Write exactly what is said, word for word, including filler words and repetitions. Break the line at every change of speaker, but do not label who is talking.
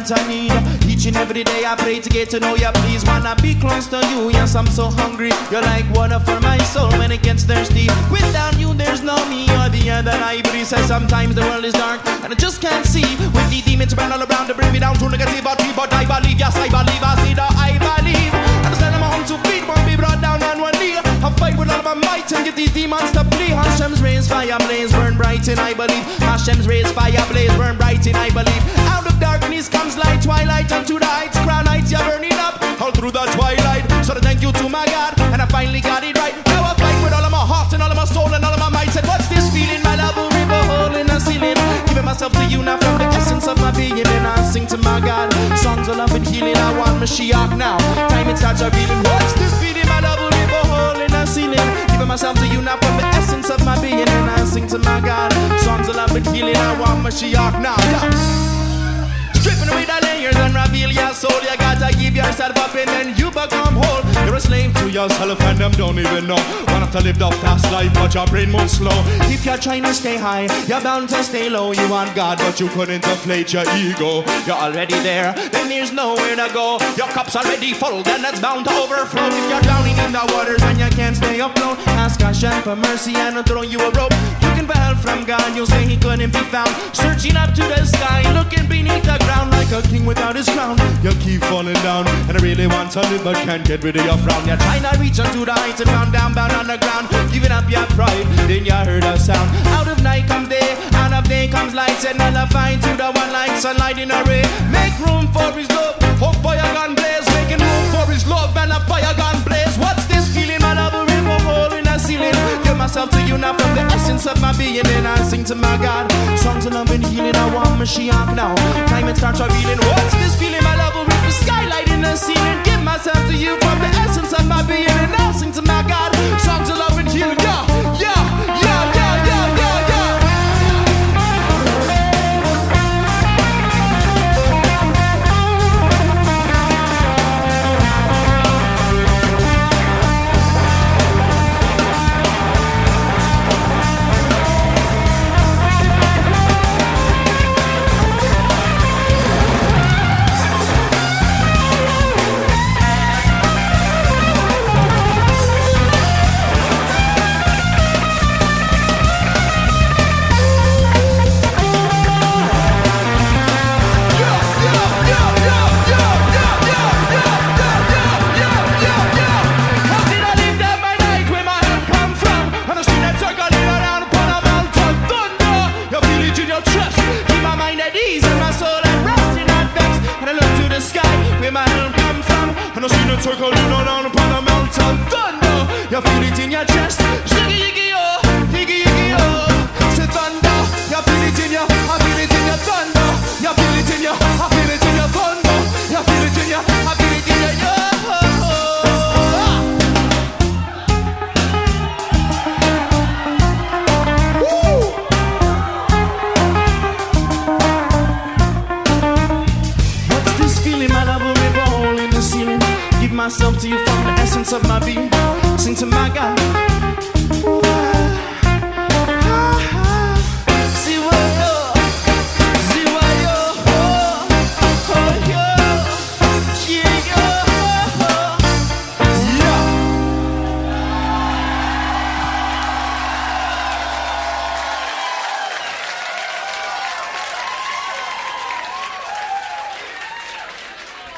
that I need. Each and every day I pray to get to know you. Please wanna be close to you. Yes, I'm so hungry. You're like water for my soul when it gets thirsty. Without you there's no me. You're the air that I breathe. Says sometimes the world is dark and I just can't see. With the demons around all around to bring me down to negativity. But I believe, yes I believe, I see that I believe. I stand on my own two feet, won't be brought down on one knee. I fight with all of my might and get these demons to flee. Hashem's rays, fire blaze, burn bright and I believe. Hashem's rays, fire blaze, burn bright and I believe. Out of darkness comes light, twilight unto the heights. Crown heights, you're burning up all through the twilight. So thank you to my God, and I finally got it right. Now I fight with all of my heart and all of my soul and all of my might. Said, what's this feeling? My love will rip a hole in the ceiling. Giving myself to you now from the essence of my being. And I sing to my God, songs of love and healing. I want Mashiach now. Time it starts revealing. What's this feeling? My love will rip a hole in the ceiling. Giving myself to you now from the essence of my being. And I sing to my God, songs of love and healing. I want Mashiach now. Yeah. Stripping away the layers and reveal your soul. You gotta give yourself up and then you become whole. You're a slave to yourself and them don't even know. Want to live the fast life but your brain moves slow. If you're trying to stay high, you're bound to stay low. You want God but you couldn't inflate your ego. You're already there, then there's nowhere to go. Your cup's already full, then it's bound to overflow. If you're drowning in the waters and you can't stay afloat, ask Hashem for mercy and I'll throw you a rope. Looking for help from God, you'll say he couldn't be found. Searching up to the sky, looking beneath the ground. Like a king without his crown, you keep falling down. And I really want to live but can't get rid of your frown. You're trying to reach onto the heights and found down, bound on the ground. Giving up your pride, then you heard a sound. Out of night comes day, out of day comes light. And I'll find to the one like sunlight in a ray. Make room for his love, hope fire gun blaze. Making room for his love and a fire gun blaze. What's this feeling? My love will rip a hole in the ceiling. Give myself to you now from the essence of my being. And I sing to my God, songs of love and healing. I want Mashiach now. Time it starts revealing. What's this feeling? My love will rip the skylight in the ceiling. Give myself to you from the essence of my being. And I'll sing to my God, songs of love and healing. Yeah, yeah, yeah, yeah, yeah, yeah, yeah. Circling around upon a mountain thunder. You feel it in your chest. Shiggy yiggy oh, yiggy yiggy oh. Say thunder. You feel it in your, I feel it in your thunder. You feel it in your, I feel it in your thunder. You feel it in your, I feel it in your yo. What's this feeling? My love will rip a hole in the ceiling. Myself to you from the essence of my being.